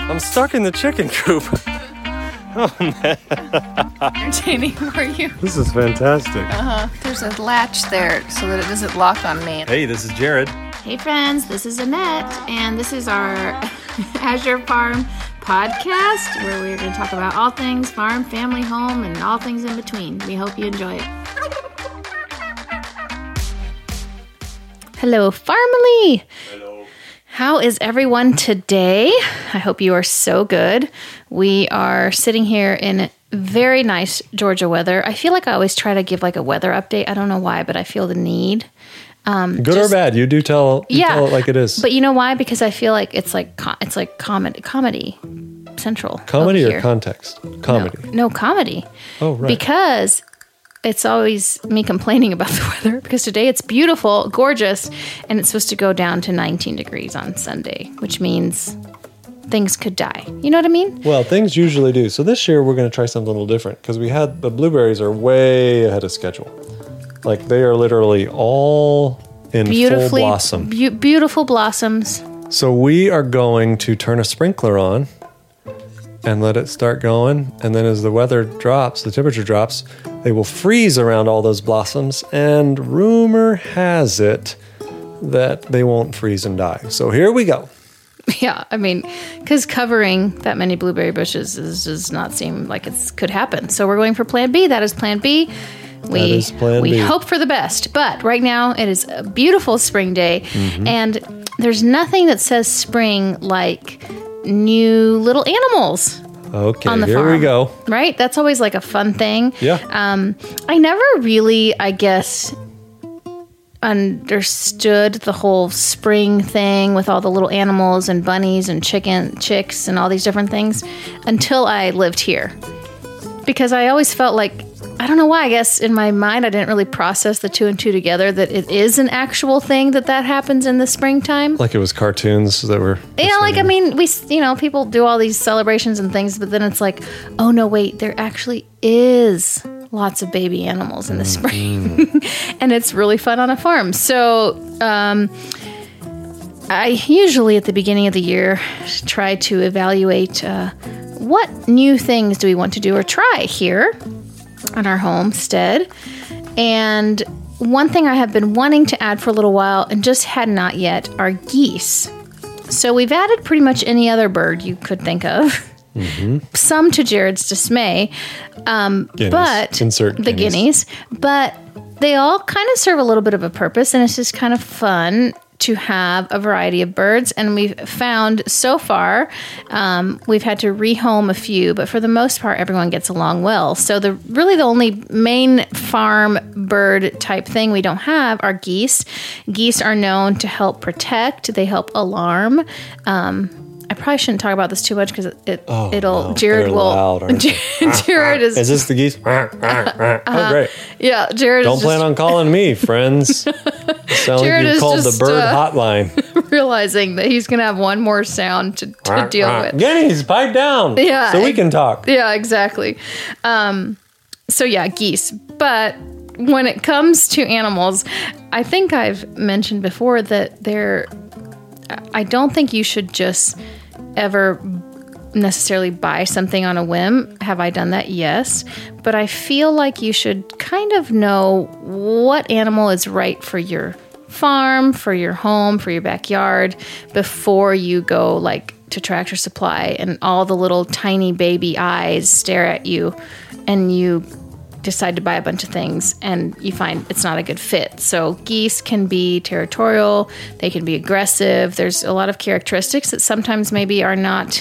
I'm stuck in the chicken coop. Oh, man. Entertaining for you. This is fantastic. There's a latch there so that it doesn't lock on me. Hey, this is Jared. Hey friends, this is Annette, and this is our Azure Farm podcast, where we're going to talk about all things farm, family, home, and all things in between. We hope you enjoy it. Hello, Farmily. Hello. How is everyone today? I hope you are so good. We are sitting here in very nice Georgia weather. I feel like I always try to give like a weather update. I don't know why, but I feel the need. Good or bad? You do tell it like it is. But you know why? Because I feel like it's like comedy central. Comedy or context? Comedy. No, comedy. Oh, right. Because it's always me complaining about the weather, because today it's beautiful, gorgeous, and it's supposed to go down to 19 degrees on Sunday, which means things could die. You know what I mean? Well, things usually do. So this year we're going to try something a little different, because the blueberries are way ahead of schedule. Like they are literally all in full blossom. Beautiful blossoms. So we are going to turn a sprinkler on and let it start going. And then as the weather drops, the temperature drops, they will freeze around all those blossoms. And rumor has it that they won't freeze and die. So here we go. Yeah, I mean, because covering that many blueberry bushes does not seem like it could happen. So we're going for Plan B. That is Plan B. We hope for the best. But right now, it is a beautiful spring day. Mm-hmm. And there's nothing that says spring like new little animals. Okay, on the here farm, we go. Right? That's always like a fun thing. Yeah. I never really, I guess, understood the whole spring thing with all the little animals and bunnies and chicks and all these different things until I lived here. Because I always felt like, I don't know why, I guess in my mind I didn't really process the two and two together, that it is an actual thing that happens in the springtime. Like it was cartoons that were... Yeah, like, I mean, people do all these celebrations and things, but then it's like, oh no, wait, there actually is lots of baby animals in the spring. And it's really fun on a farm. So, I usually at the beginning of the year try to evaluate what new things do we want to do or try here on our homestead. And one thing I have been wanting to add for a little while and just had not yet are geese. So we've added pretty much any other bird you could think of. Mm-hmm. Some to Jared's dismay. But insert the guineas. But they all kind of serve a little bit of a purpose, and it's just kind of fun to have a variety of birds. And we've found so far, we've had to rehome a few, but for the most part, everyone gets along well. So the only main farm bird type thing we don't have are geese. Geese are known to help protect. They help alarm. I probably shouldn't talk about this too much because Jared will. Loud, Jared is. Is this the geese? Oh, great. Yeah, Jared. Don't plan on calling me, friends. Sound Jared like you called the bird hotline. Realizing that he's going to have one more sound to deal with. Guineas, pipe down. Yeah, so we can talk. Yeah, exactly. So yeah, geese. But when it comes to animals, I think I've mentioned before that I don't think you should just ever necessarily buy something on a whim. Have I done that? Yes. But I feel like you should kind of know what animal is right for your farm, for your home, for your backyard before you go like to Tractor Supply and all the little tiny baby eyes stare at you and you decide to buy a bunch of things and you find it's not a good fit. So geese can be territorial, they can be aggressive. There's a lot of characteristics that sometimes maybe are not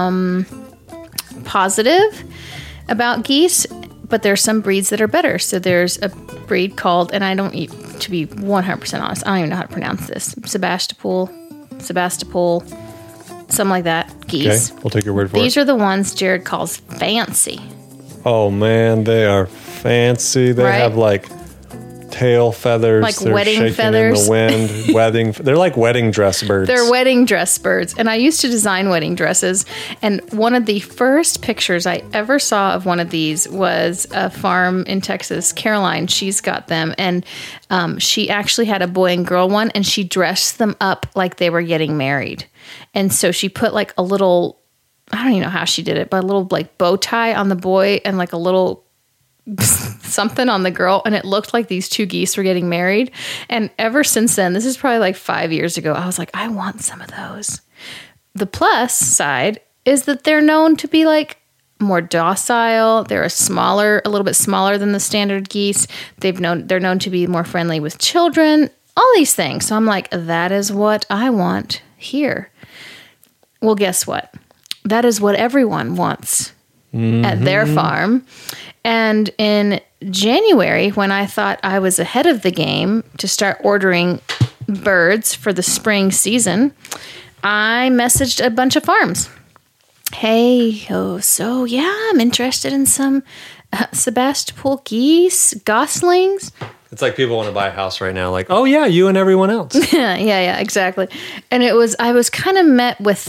positive about geese, but there's some breeds that are better. So there's a breed called, and to be 100% honest, I don't even know how to pronounce this, Sebastopol, something like that, geese. Okay, we'll take your word for it. These are the ones Jared calls fancy. Oh man, they are fancy. They have like tail feathers. Like they're wedding shaking feathers. in the wind. They're like wedding dress birds. They're wedding dress birds. And I used to design wedding dresses. And one of the first pictures I ever saw of one of these was a farm in Texas. Caroline, she's got them. And she actually had a boy and girl one. And she dressed them up like they were getting married. And so she put like a little I don't even know how she did it, but a little like bow tie on the boy and like a little something on the girl. And it looked like these two geese were getting married. And ever since then, this is probably like 5 years ago, I was like, I want some of those. The plus side is that they're known to be like more docile. They're a little bit smaller than the standard geese. They're known to be more friendly with children, all these things. So I'm like, that is what I want here. Well, guess what? That is what everyone wants at their farm. And in January, when I thought I was ahead of the game to start ordering birds for the spring season, I messaged a bunch of farms. Hey, I'm interested in some Sebastopol geese, goslings. It's like people want to buy a house right now. Like, oh yeah, you and everyone else. yeah, exactly. And I was kind of met with,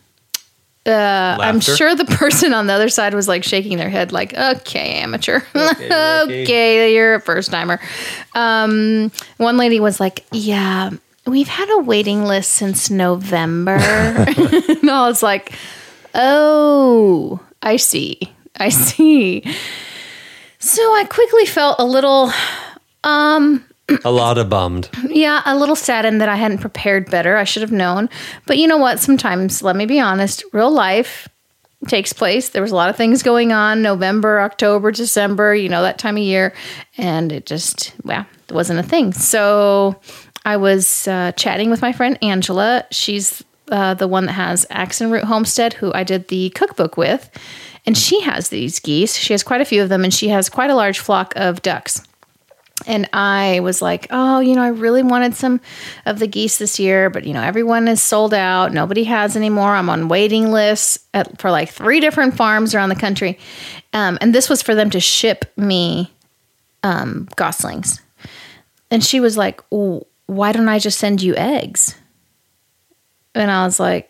I'm sure the person on the other side was like shaking their head like, okay, amateur. Okay, you're a first timer. One lady was like, yeah, we've had a waiting list since November. And I was like, oh, I see. So I quickly felt a little, a lot of bummed. yeah, a little saddened that I hadn't prepared better. I should have known. But you know what? Sometimes, let me be honest, real life takes place. There was a lot of things going on, November, October, December, that time of year. And it just, it wasn't a thing. So I was chatting with my friend Angela. She's the one that has Axe and Root Homestead, who I did the cookbook with. And she has these geese. She has quite a few of them, and she has quite a large flock of ducks. And I was like, I really wanted some of the geese this year, but, everyone is sold out. Nobody has anymore. I'm on waiting lists for like 3 different farms around the country. And this was for them to ship me goslings. And she was like, why don't I just send you eggs? And I was like,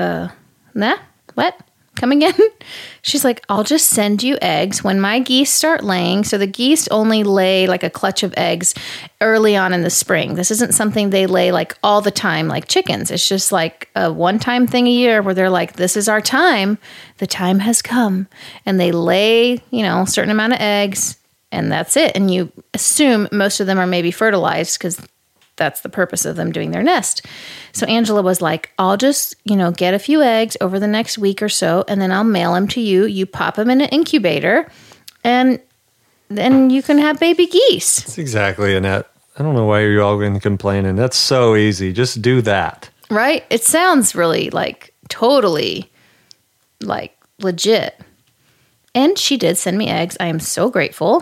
nah, what? Come again? She's like, I'll just send you eggs when my geese start laying. So the geese only lay like a clutch of eggs early on in the spring. This isn't something they lay like all the time like chickens. It's just like a one-time thing a year where they're like, this is our time. The time has come. And they lay, a certain amount of eggs, and that's it. And you assume most of them are maybe fertilized because that's the purpose of them doing their nest. So Angela was like, I'll just, get a few eggs over the next week or so, and then I'll mail them to you. You pop them in an incubator, and then you can have baby geese. That's exactly, Annette. I don't know why you're all going complaining. That's so easy. Just do that. Right? It sounds really like totally like legit. And she did send me eggs. I am so grateful.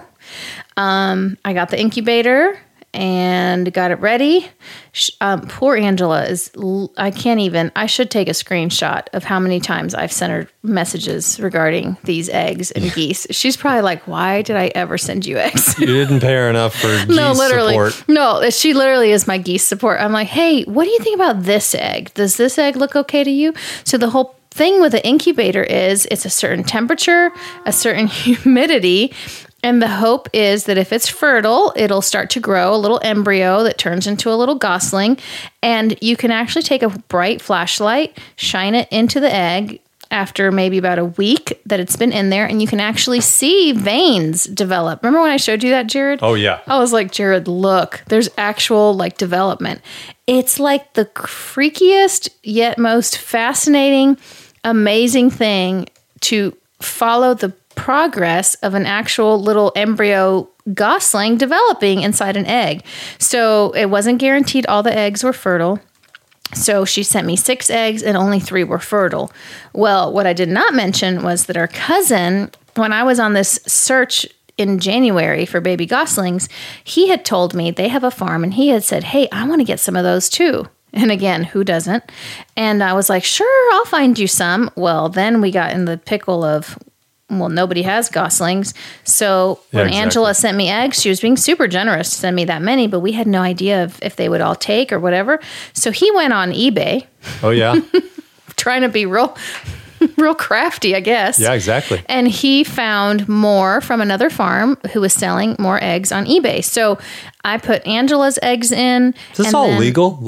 I got the incubator and got it ready. Poor Angela I should take a screenshot of how many times I've sent her messages regarding these eggs and geese. She's probably like, why did I ever send you eggs? You didn't pay her enough for geese support. No, she literally is my geese support. I'm like, hey, what do you think about this egg? Does this egg look okay to you? So the whole thing with the incubator is it's a certain temperature, a certain humidity, and the hope is that if it's fertile, it'll start to grow a little embryo that turns into a little gosling. And you can actually take a bright flashlight, shine it into the egg after maybe about a week that it's been in there, and you can actually see veins develop. Remember when I showed you that, Jared? Oh, yeah. I was like, Jared, look, there's actual like development. It's like the freakiest yet most fascinating, amazing thing to follow the progress of an actual little embryo gosling developing inside an egg. So it wasn't guaranteed all the eggs were fertile. So she sent me 6 eggs and only 3 were fertile. Well, what I did not mention was that our cousin, when I was on this search in January for baby goslings, he had told me they have a farm, and he had said, hey, I want to get some of those too. And again, who doesn't? And I was like, sure, I'll find you some. Well, then we got in the pickle of, nobody has goslings. So when Angela sent me eggs, she was being super generous to send me that many, but we had no idea if they would all take or whatever. So he went on eBay. Oh, yeah. Trying to be real crafty, I guess. Yeah, exactly. And he found more from another farm who was selling more eggs on eBay. So I put Angela's eggs in. Is this all legal? Like,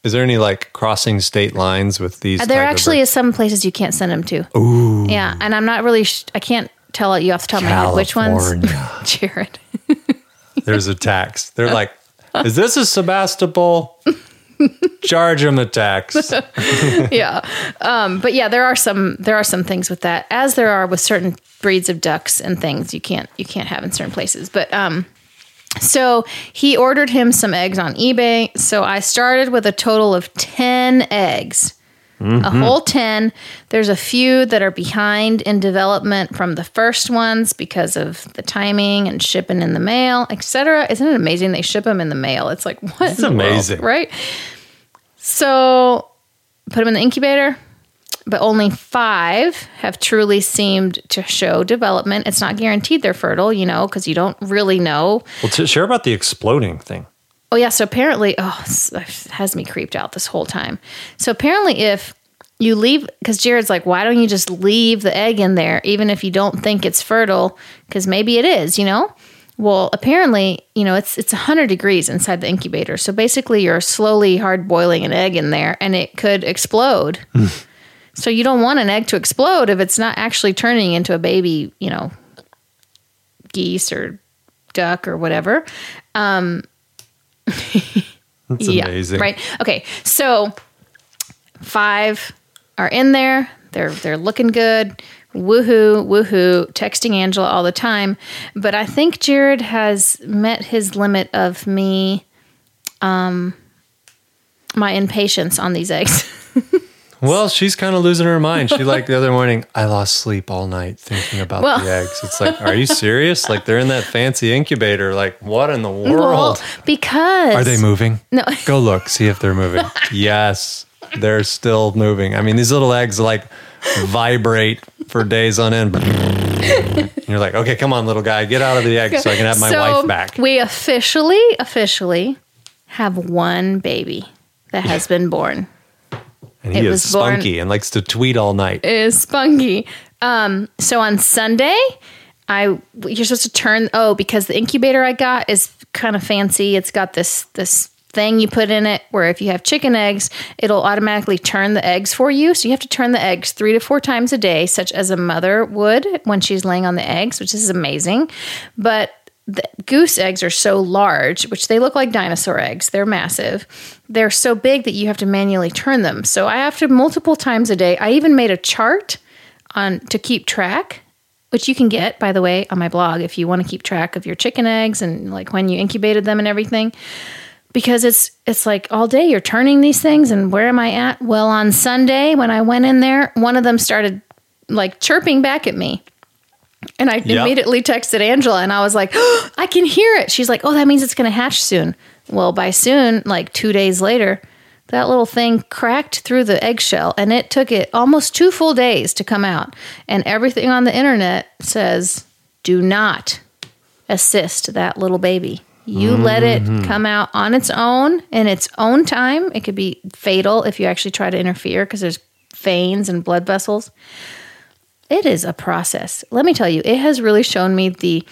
Is there any like crossing state lines with these? There type of actually birds? is some places you can't send them to. Ooh. Yeah, and I'm not really. I can't tell you off the top of my head which ones. California. Jared. There's a tax. They're like, is this a Sebastopol? Charge them a tax. Yeah, but yeah, there are some things with that, as there are with certain breeds of ducks and things you can't have in certain places. But so he ordered him some eggs on eBay. So I started with a total of 10 eggs. A whole 10. There's a few that are behind in development from the first ones because of the timing and shipping in the mail, etc. Isn't it amazing they ship them in the mail? It's like, what? It's amazing, right? So put them in the incubator, but only 5 have truly seemed to show development. It's not guaranteed they're fertile, because you don't really know. Well, share about the exploding thing. Oh, yeah. So apparently, it has me creeped out this whole time. So apparently if you leave, because Jared's like, why don't you just leave the egg in there, even if you don't think it's fertile? Because maybe it is, Well, apparently, it's 100 degrees inside the incubator. So basically you're slowly hard boiling an egg in there and it could explode. So you don't want an egg to explode if it's not actually turning into a baby, geese or duck or whatever. That's amazing. Right. Okay. So 5 are in there. They're looking good. Woohoo. Texting Angela all the time. But I think Jared has met his limit of me, my impatience on these eggs. Well, she's kind of losing her mind. She the other morning, I lost sleep all night thinking about the eggs. It's like, are you serious? Like they're in that fancy incubator. Like what in the world? Well, because... Are they moving? No. Go look, see if they're moving. Yes, they're still moving. I mean, these little eggs vibrate for days on end. And you're like, okay, come on, little guy, get out of the egg so I can have my wife back. We officially have one baby that has been born. And he is spunky and likes to tweet all night. It is spunky. So on Sunday, you're supposed to turn, because the incubator I got is kind of fancy. It's got this thing you put in it where if you have chicken eggs, it'll automatically turn the eggs for you. So you have to turn the eggs 3 to 4 times a day, such as a mother would when she's laying on the eggs, which is amazing. But the goose eggs are so large, which they look like dinosaur eggs. They're massive. They're so big that you have to manually turn them. So I have to multiple times a day. I even made a chart to keep track, which you can get, by the way, on my blog if you want to keep track of your chicken eggs and when you incubated them and everything. Because it's like all day you're turning these things, and where am I at? Well, on Sunday when I went in there, one of them started chirping back at me. And I immediately texted Angela and I was like, I can hear it. She's like, that means it's going to hatch soon. Well, by soon, 2 days later, that little thing cracked through the eggshell and it took it almost 2 full days to come out. And everything on the internet says, do not assist that little baby. You let it come out on its own in its own time. It could be fatal if you actually try to interfere because there's veins and blood vessels. It is a process. Let me tell you, it has really shown me the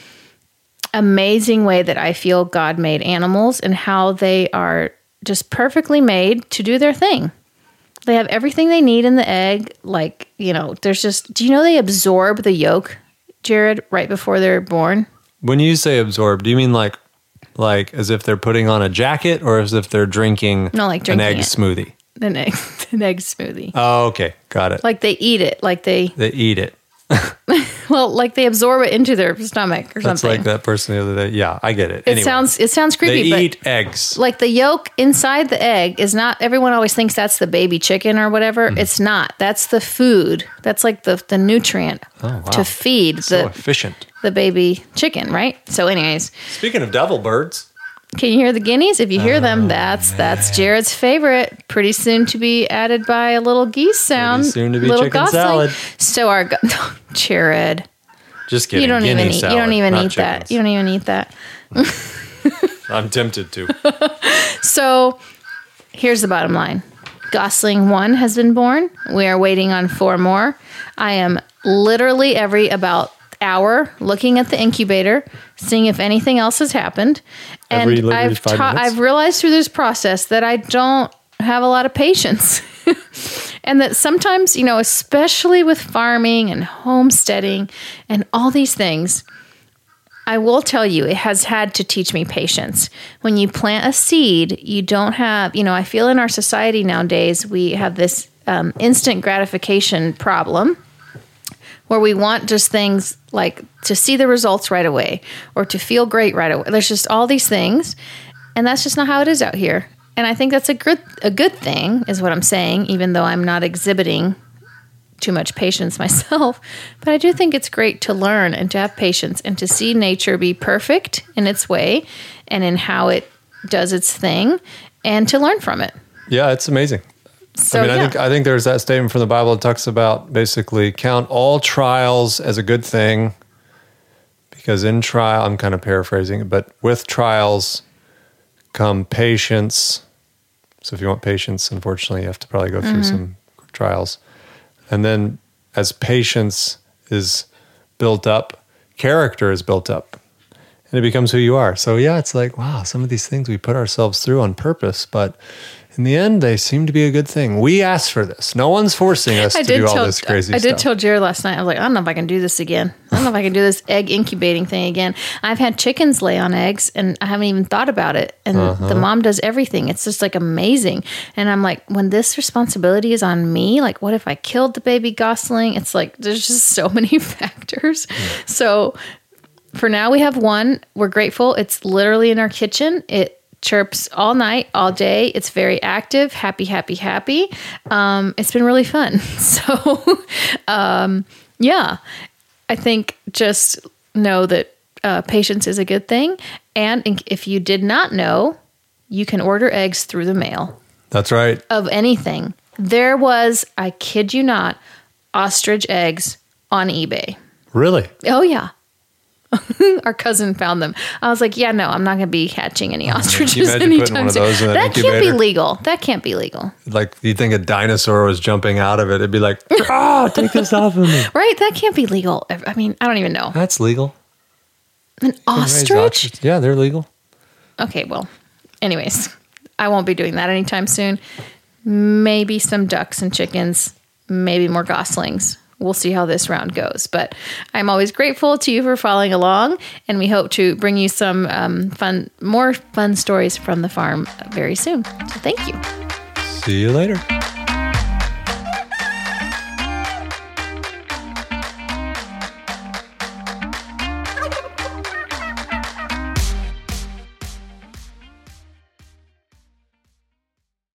amazing way that I feel God made animals and how they are just perfectly made to do their thing. They have everything they need in the egg. There's just, do you know they absorb the yolk, Jared, right before they're born? When you say absorb, do you mean like as if they're putting on a jacket or as if they're drinking, an egg smoothie? An egg smoothie. Oh, okay. Got it. They eat it. They eat it. Well, they absorb it into their stomach or something. That's like that person the other day. Yeah, I get it. It sounds creepy. They eat eggs. The yolk inside the egg is not, everyone always thinks that's the baby chicken or whatever. It's not. That's the food. That's the nutrient to feed efficient. The baby chicken, right? So anyways. Speaking of devil birds. Can you hear the guineas? If you hear them, that's Jared's favorite. Pretty soon to be added by a little geese sound. Pretty soon to be little chicken gosling. salad. So Jared. Just kidding. You don't even eat chickens. that. You don't even eat that. I'm tempted to. So here's the bottom line. Gosling 1 has been born. We are waiting on 4 more. I am literally every about hour looking at the incubator, seeing if anything else has happened. And I've realized through this process that I don't have a lot of patience. And that sometimes, especially with farming and homesteading and all these things, I will tell you, it has had to teach me patience. When you plant a seed, you don't have, I feel in our society nowadays, we have this instant gratification problem where we want just things like to see the results right away or to feel great right away. There's just all these things, and that's just not how it is out here. And I think that's a good thing, is what I'm saying, even though I'm not exhibiting too much patience myself. But I do think it's great to learn and to have patience and to see nature be perfect in its way and in how it does its thing, and to learn from it. Yeah, it's amazing. So, I think there's that statement from the Bible that talks about basically count all trials as a good thing, because in trial, I'm kind of paraphrasing it, but with trials come patience. So if you want patience, unfortunately, you have to probably go through some trials. And then as patience is built up, character is built up, and it becomes who you are. So yeah, it's like, wow, some of these things we put ourselves through on purpose, but in the end, they seem to be a good thing. We asked for this. No one's forcing us to do all this crazy stuff. I did tell Jared last night, I was like, I don't know if I can do this again. I don't know if I can do this egg incubating thing again. I've had chickens lay on eggs, and I haven't even thought about it. And the mom does everything. It's just like amazing. And I'm like, when this responsibility is on me, like what if I killed the baby gosling? It's like, there's just so many factors. Yeah. So for now we have one. We're grateful. It's literally in our kitchen. It chirps all night, all day. It's very active, happy. It's been really fun. So, yeah, I think just know that patience is a good thing. And if you did not know, you can order eggs through the mail. That's right. Of anything. There was, I kid you not, ostrich eggs on eBay. Really? Oh, yeah. Our cousin found them. I was like, yeah, no, I'm not going to be hatching any ostriches anytime soon. That can't be legal. That can't be legal. Like, you think a dinosaur was jumping out of it, it'd be like, take this off of me. Right? That can't be legal. I mean, I don't even know. That's legal. An ostrich? Yeah, they're legal. Okay, well, anyways, I won't be doing that anytime soon. Maybe some ducks and chickens, maybe more goslings. We'll see how this round goes. But I'm always grateful to you for following along, and we hope to bring you some more fun stories from the farm very soon. So thank you. See you later.